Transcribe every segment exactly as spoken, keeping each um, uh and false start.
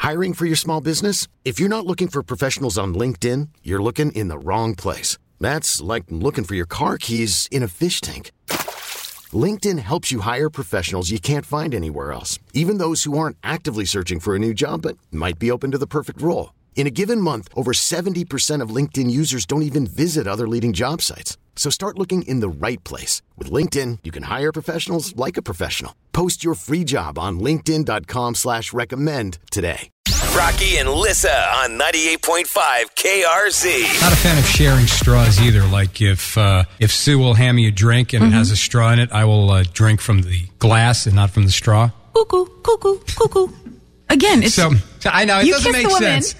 Hiring for your small business? If you're not looking for professionals on LinkedIn, you're looking in the wrong place. That's like looking for your car keys in a fish tank. LinkedIn helps you hire professionals you can't find anywhere else, even those who aren't actively searching for a new job but might be open to the perfect role. In a given month, over seventy percent of LinkedIn users don't even visit other leading job sites. So start looking in the right place. With LinkedIn, you can hire professionals like a professional. Post your free job on linkedin dot com slash recommend today. Rocky and Lissa on ninety-eight point five K R Z. Not a fan of sharing straws either. Like if uh, if Sue will hand me a drink and mm-hmm. it has a straw in it, I will uh, drink from the glass and not from the straw. Cuckoo, cuckoo, cuckoo. Again, it's... So, so I know, it doesn't make sense.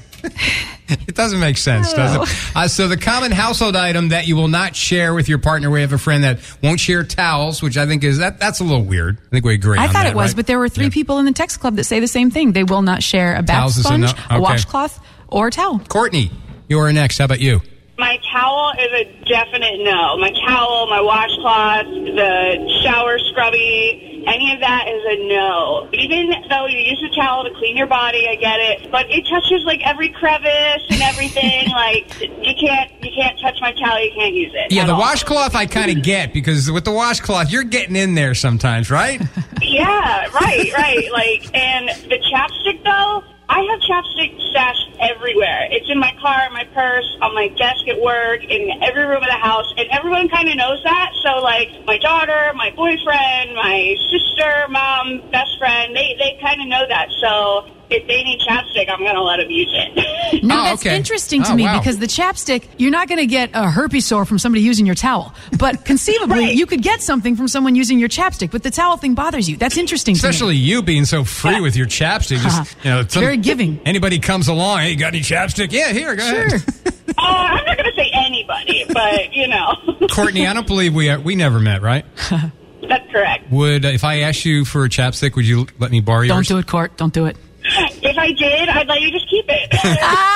It doesn't make sense, does it? Uh, so the common household item that you will not share with your partner, we have a friend that won't share towels, which I think is, that that's a little weird. I think we agree I on thought that, it was, right? but there were three yeah. people in the text club that say the same thing. They will not share a bath Towels sponge, is a, no? okay. a washcloth, or a towel. Courtney, you are next. How about you? My towel is a definite no. My towel, my washcloth, the shower scrubby, any of that is a no. Even though you use a towel to clean your body, I get it, but it touches like every crevice and everything. Like you can't, you can't touch my towel. You can't use it. Yeah, the all. washcloth I kind of get because with the washcloth you're getting in there sometimes, right? Yeah, right, right. Like, and the chapstick though. I have chapstick stashed everywhere. It's in my car, my purse, on my desk at work, in every room of the house, and everyone kind of knows that. So, like, my daughter, my boyfriend, my sister, mom, best friend, they, they kind of know that. So if they need chapstick, I'm going to let them use it. No, oh, that's okay. interesting to oh, me wow. because the chapstick, you're not going to get a herpes sore from somebody using your towel. But conceivably, right. you could get something from someone using your chapstick. But the towel thing bothers you. That's interesting Especially to me. you being so free Yeah. with your chapstick. Just, you know, some, Very giving. Anybody comes along, hey, you got any chapstick? Yeah, here, go Sure. ahead. Oh, I'm not going to say anybody, but, you know. Courtney, I don't believe we we never met, right? That's correct. Would uh, if I asked you for a chapstick, would you let me borrow yours? Don't do it, Court. Don't do it. If I did, I'd let you just keep it. Oh,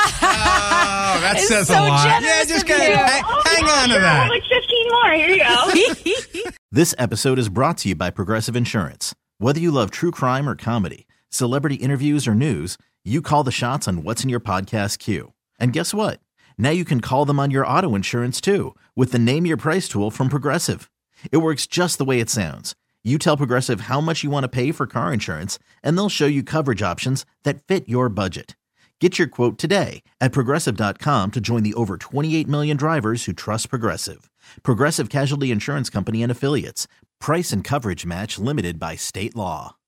that It's says so a lot. generous Yeah, just of go, you. hang, Oh, hang yeah, on to sure, that. like fifteen more. Here you go. This episode is brought to you by Progressive Insurance. Whether you love true crime or comedy, celebrity interviews or news, you call the shots on what's in your podcast queue. And guess what? Now you can call them on your auto insurance too with the Name Your Price tool from Progressive. It works just the way it sounds. You tell Progressive how much you want to pay for car insurance, and they'll show you coverage options that fit your budget. Get your quote today at Progressive dot com to join the over twenty-eight million drivers who trust Progressive. Progressive Casualty Insurance Company and Affiliates. Price and coverage match limited by state law.